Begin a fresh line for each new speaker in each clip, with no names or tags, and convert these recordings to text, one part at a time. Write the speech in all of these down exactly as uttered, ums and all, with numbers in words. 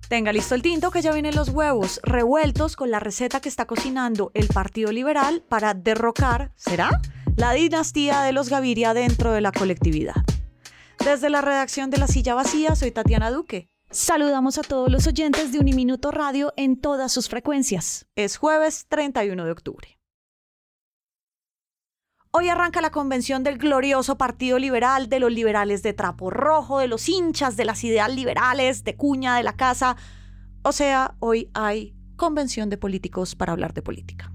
Tenga listo el tinto que ya vienen los huevos revueltos con la receta que está cocinando el Partido Liberal para derrocar, ¿será?, la dinastía de los Gaviria dentro de la colectividad. Desde la redacción de La Silla Vacía, soy Tatiana Duque. Saludamos a todos los oyentes de Uniminuto Radio en todas sus frecuencias. Es jueves treinta y uno de octubre. Hoy arranca la convención del glorioso Partido Liberal, de los liberales de trapo rojo, de los hinchas de las ideas liberales, de cuña de la casa. O sea, hoy hay convención de políticos para hablar de política.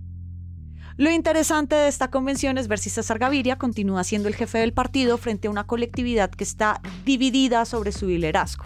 Lo interesante de esta convención es ver si César Gaviria continúa siendo el jefe del partido frente a una colectividad que está dividida sobre su liderazgo.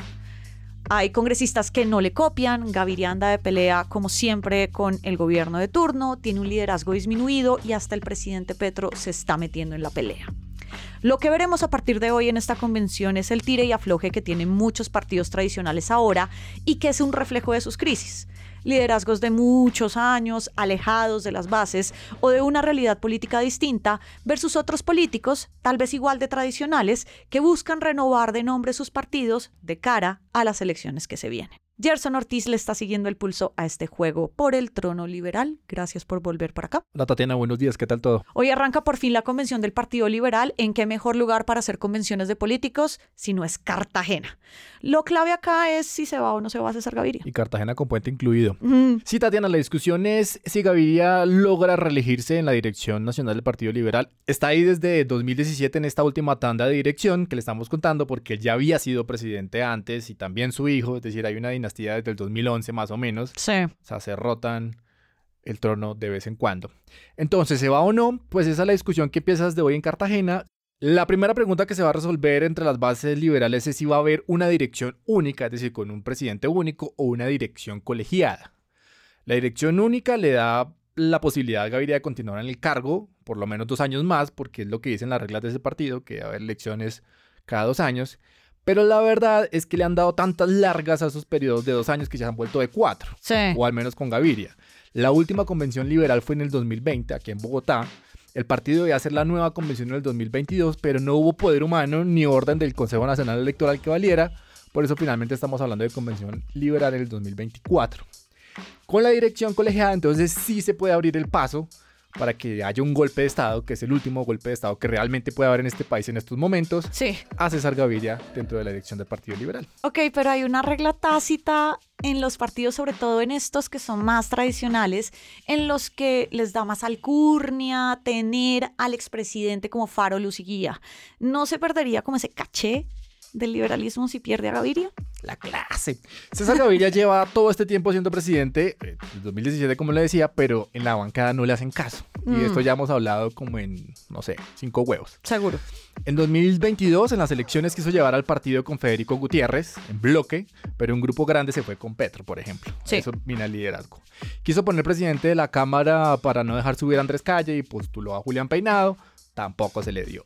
Hay congresistas que no le copian, Gaviria anda de pelea como siempre con el gobierno de turno, tiene un liderazgo disminuido y hasta el presidente Petro se está metiendo en la pelea. Lo que veremos a partir de hoy en esta convención es el tire y afloje que tienen muchos partidos tradicionales ahora y que es un reflejo de sus crisis. Liderazgos de muchos años, alejados de las bases o de una realidad política distinta versus otros políticos, tal vez igual de tradicionales, que buscan renovar de nombre sus partidos de cara a las elecciones que se vienen. Gerson Ortiz le está siguiendo el pulso a este juego por el trono liberal. Gracias por volver por acá.
Hola Tatiana, buenos días, ¿qué tal todo?
Hoy arranca por fin la convención del Partido Liberal. ¿En qué mejor lugar para hacer convenciones de políticos si no es Cartagena? Lo clave acá es si se va o no se va a César Gaviria.
Y Cartagena con puente incluido.
Mm.
Sí, Tatiana, la discusión es si Gaviria logra reelegirse en la dirección nacional del Partido Liberal. Está ahí desde dos mil diecisiete en esta última tanda de dirección que le estamos contando porque él ya había sido presidente antes y también su hijo, es decir, hay una dinastía desde el dos mil once más o menos.
Sí.
O sea, se rotan el trono de vez en cuando. Entonces, ¿se va o no? Pues esa es la discusión que empieza desde hoy en Cartagena. La primera pregunta que se va a resolver entre las bases liberales es si va a haber una dirección única, es decir, con un presidente único o una dirección colegiada. La dirección única le da la posibilidad a Gaviria de continuar en el cargo por lo menos dos años más, porque es lo que dicen las reglas de ese partido, que va a haber elecciones cada dos años. Pero la verdad es que le han dado tantas largas a esos periodos de dos años que ya se han vuelto de cuatro.
Sí.
O al menos con Gaviria. La última convención liberal fue en el dos mil veinte, aquí en Bogotá. El partido iba a hacer la nueva convención en el dos mil veintidós, pero no hubo poder humano ni orden del Consejo Nacional Electoral que valiera. Por eso finalmente estamos hablando de convención liberal en el dos mil veinticuatro. Con la dirección colegiada, entonces sí se puede abrir el paso para que haya un golpe de Estado, que es el último golpe de Estado que realmente puede haber en este país en estos momentos,
Sí.
a César Gaviria dentro de la dirección del Partido Liberal.
Ok, pero hay una regla tácita en los partidos, sobre todo en estos que son más tradicionales, en los que les da más alcurnia tener al expresidente como faro, luz y guía. ¿No se perdería como ese caché del liberalismo si pierde a Gaviria?
La clase. César Gaviria lleva todo este tiempo siendo presidente, en dos mil diecisiete como le decía, pero en la bancada no le hacen caso. Mm. Y de esto ya hemos hablado como en, no sé, cinco huevos.
Seguro.
En dos mil veintidós, en las elecciones, quiso llevar al partido con Federico Gutiérrez, en bloque, pero un grupo grande se fue con Petro, por ejemplo.
Sí.
Eso mina el liderazgo. Quiso poner presidente de la Cámara para no dejar subir a Andrés Calle y postuló a Julián Peinado. Tampoco se le dio.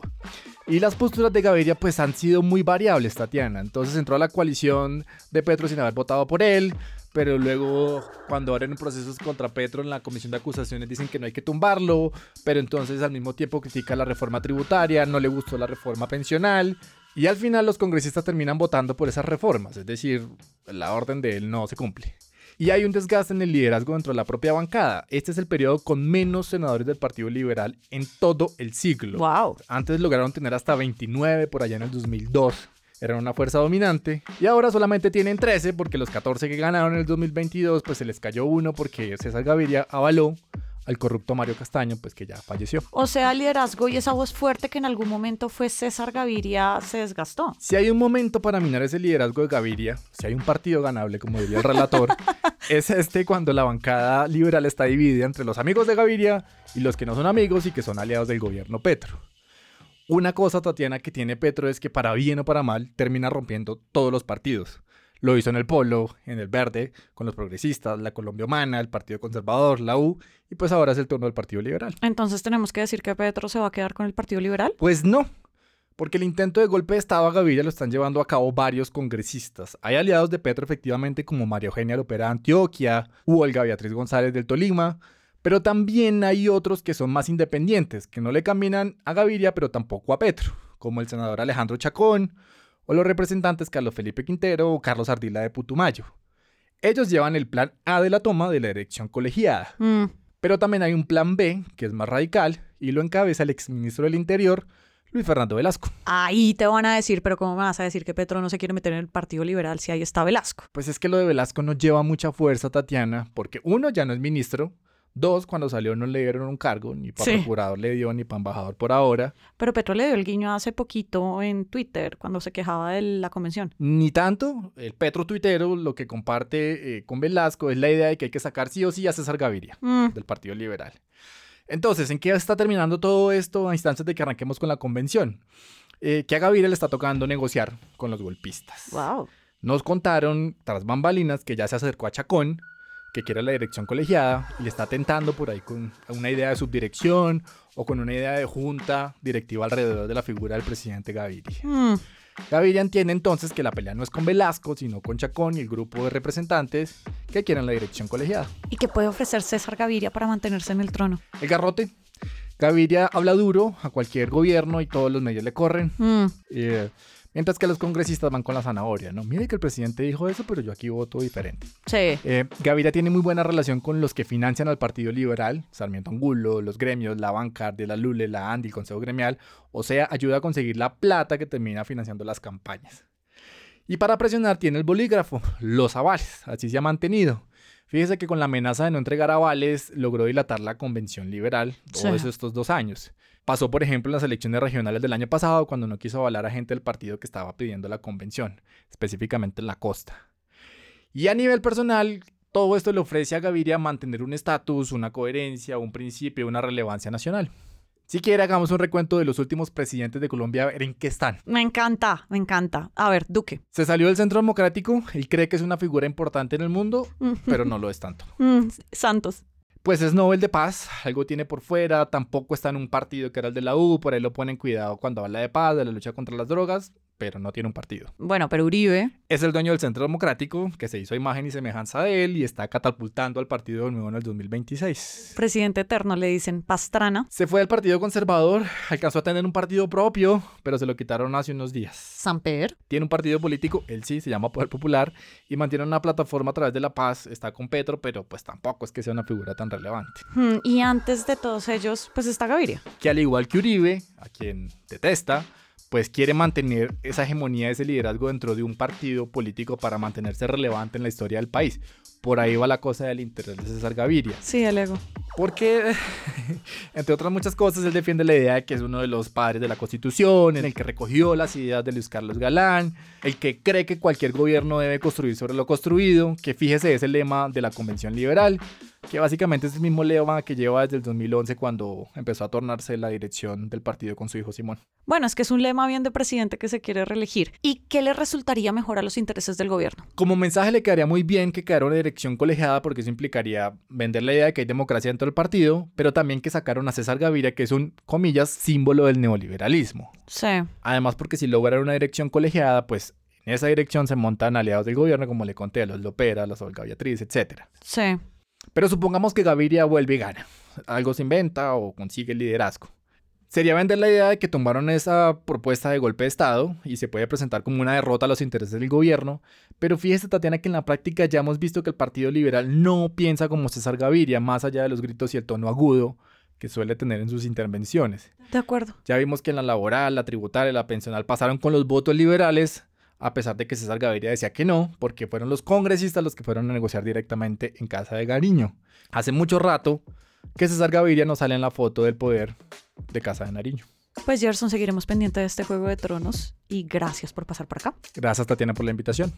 Y las posturas de Gaviria pues han sido muy variables, Tatiana. Entonces entró a la coalición de Petro sin haber votado por él, pero luego cuando abren procesos contra Petro en la comisión de acusaciones dicen que no hay que tumbarlo, pero entonces al mismo tiempo critica la reforma tributaria, no le gustó la reforma pensional, y al final los congresistas terminan votando por esas reformas, es decir, la orden de él no se cumple. Y hay un desgaste en el liderazgo dentro de la propia bancada. Este es el periodo con menos senadores del Partido Liberal en todo el siglo.
Wow.
Antes lograron tener hasta veintinueve por allá en el dos mil dos. Eran una fuerza dominante. Y ahora solamente tienen trece porque los catorce que ganaron en el dos mil veintidós pues se les cayó uno porque César Gaviria avaló al corrupto Mario Castaño, pues que ya falleció.
O sea, el liderazgo y esa voz fuerte que en algún momento fue César Gaviria se desgastó.
Si hay un momento para minar ese liderazgo de Gaviria, si hay un partido ganable, como diría el relator, es este cuando la bancada liberal está dividida entre los amigos de Gaviria y los que no son amigos y que son aliados del gobierno Petro. Una cosa, Tatiana, que tiene Petro es que para bien o para mal termina rompiendo todos los partidos. Lo hizo en el Polo, en el Verde, con los progresistas, la Colombia Humana, el Partido Conservador, la U, y pues ahora es el turno del Partido Liberal.
Entonces, ¿tenemos que decir que Petro se va a quedar con el Partido Liberal?
Pues no, porque el intento de golpe de Estado a Gaviria lo están llevando a cabo varios congresistas. Hay aliados de Petro efectivamente como María Eugenia Lopera de Antioquia u Olga Beatriz González del Tolima, pero también hay otros que son más independientes, que no le caminan a Gaviria pero tampoco a Petro, como el senador Alejandro Chacón, o los representantes Carlos Felipe Quintero o Carlos Ardila de Putumayo. Ellos llevan el plan A de la toma de la dirección colegiada.
Mm.
Pero también hay un plan B, que es más radical, y lo encabeza el exministro del Interior, Luis Fernando Velasco.
Ahí te van a decir, pero ¿cómo me vas a decir que Petro no se quiere meter en el Partido Liberal si ahí está Velasco?
Pues es que lo de Velasco no lleva mucha fuerza, Tatiana, porque uno, ya no es ministro. Dos, cuando salió no le dieron un cargo, ni para
Sí.
procurador le dio, ni para embajador por ahora.
Pero Petro le dio el guiño hace poquito en Twitter, cuando se quejaba de la convención.
Ni tanto. El Petro tuitero lo que comparte eh, con Velasco es la idea de que hay que sacar sí o sí a César Gaviria,
Mm.
del Partido Liberal. Entonces, ¿en qué está terminando todo esto a instancias de que arranquemos con la convención? Eh, que a Gaviria le está tocando negociar con los golpistas.
Wow.
Nos contaron, tras bambalinas, que ya se acercó a Chacón, que quiere la dirección colegiada, y le está tentando por ahí con una idea de subdirección o con una idea de junta directiva alrededor de la figura del presidente Gaviria.
Mm.
Gaviria entiende entonces que la pelea no es con Velasco, sino con Chacón y el grupo de representantes que quieren la dirección colegiada.
¿Y qué puede ofrecer César Gaviria para mantenerse en el trono?
El garrote. Gaviria habla duro a cualquier gobierno y todos los medios le corren.
Mm.
Eh, mientras que los congresistas van con la zanahoria, ¿no? Mire que el presidente dijo eso, pero yo aquí voto diferente.
Sí.
Eh, Gaviria tiene muy buena relación con los que financian al Partido Liberal, Sarmiento Angulo, los gremios, la Bancar, de la Lule, la ANDI, el Consejo Gremial, o sea, ayuda a conseguir la plata que termina financiando las campañas. Y para presionar tiene el bolígrafo, los avales, así se ha mantenido. Fíjese que con la amenaza de no entregar avales logró dilatar la convención liberal todos
Sí.
estos dos años. Pasó, por ejemplo, en las elecciones regionales del año pasado cuando no quiso avalar a gente del partido que estaba pidiendo la convención, específicamente en la costa. Y a nivel personal, todo esto le ofrece a Gaviria mantener un estatus, una coherencia, un principio, una relevancia nacional. Si quiere, hagamos un recuento de los últimos presidentes de Colombia, a ver en qué están.
Me encanta, me encanta. A ver, Duque.
Se salió del Centro Democrático, él cree que es una figura importante en el mundo, pero no lo es tanto.
Mm, Santos.
Pues es Nobel de Paz, algo tiene por fuera, tampoco está en un partido que era el de la U, por ahí lo ponen cuidado cuando habla de paz, de la lucha contra las drogas, pero no tiene un partido.
Bueno, pero Uribe.
Es el dueño del Centro Democrático, que se hizo a imagen y semejanza de él y está catapultando al partido de nuevo en el dos mil veintiséis.
Presidente eterno, le dicen Pastrana.
Se fue del Partido Conservador, alcanzó a tener un partido propio, pero se lo quitaron hace unos días.
Samper.
Tiene un partido político, él sí, se llama Poder Popular, y mantiene una plataforma a través de la paz, está con Petro, pero pues tampoco es que sea una figura tan relevante.
Mm, y antes de todos ellos, pues está Gaviria.
Que al igual que Uribe, a quien detesta, pues quiere mantener esa hegemonía, ese liderazgo dentro de un partido político para mantenerse relevante en la historia del país. Por ahí va la cosa del interés de César Gaviria.
Sí, el ego.
Porque, entre otras muchas cosas, él defiende la idea de que es uno de los padres de la Constitución, en el que recogió las ideas de Luis Carlos Galán, el que cree que cualquier gobierno debe construir sobre lo construido, que fíjese es el lema de la Convención Liberal, que básicamente es el mismo lema que lleva desde el dos mil once cuando empezó a tornarse la dirección del partido con su hijo Simón.
Bueno, es que es un lema bien de presidente que se quiere reelegir. ¿Y qué le resultaría mejor a los intereses del gobierno?
Como mensaje le quedaría muy bien que quedara una dirección colegiada porque eso implicaría vender la idea de que hay democracia dentro del partido, pero también que sacaron a César Gaviria, que es un, comillas, símbolo del neoliberalismo.
Sí.
Además porque si logran una dirección colegiada, pues en esa dirección se montan aliados del gobierno, como le conté, a los Lopera, los Olga Beatriz, etcétera.
Sí.
Pero supongamos que Gaviria vuelve y gana. Algo se inventa o consigue el liderazgo. Sería vender la idea de que tomaron esa propuesta de golpe de Estado y se puede presentar como una derrota a los intereses del gobierno. Pero fíjese, Tatiana, que en la práctica ya hemos visto que el Partido Liberal no piensa como César Gaviria, más allá de los gritos y el tono agudo que suele tener en sus intervenciones.
De acuerdo.
Ya vimos que en la laboral, la tributaria, la pensional pasaron con los votos liberales, a pesar de que César Gaviria decía que no, porque fueron los congresistas los que fueron a negociar directamente en casa de Nariño. Hace mucho rato que César Gaviria no sale en la foto del poder de casa de Nariño.
Pues Gerson, seguiremos pendiente de este Juego de Tronos y gracias por pasar por acá.
Gracias, Tatiana, por la invitación.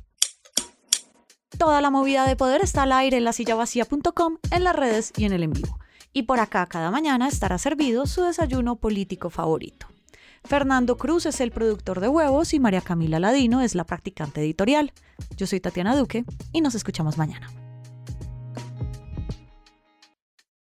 Toda la movida de poder está al aire en la silla vacía punto com, en las redes y en el en vivo. Y por acá cada mañana estará servido su desayuno político favorito. Fernando Cruz es el productor de Huevos y María Camila Ladino es la practicante editorial. Yo soy Tatiana Duque y nos escuchamos mañana.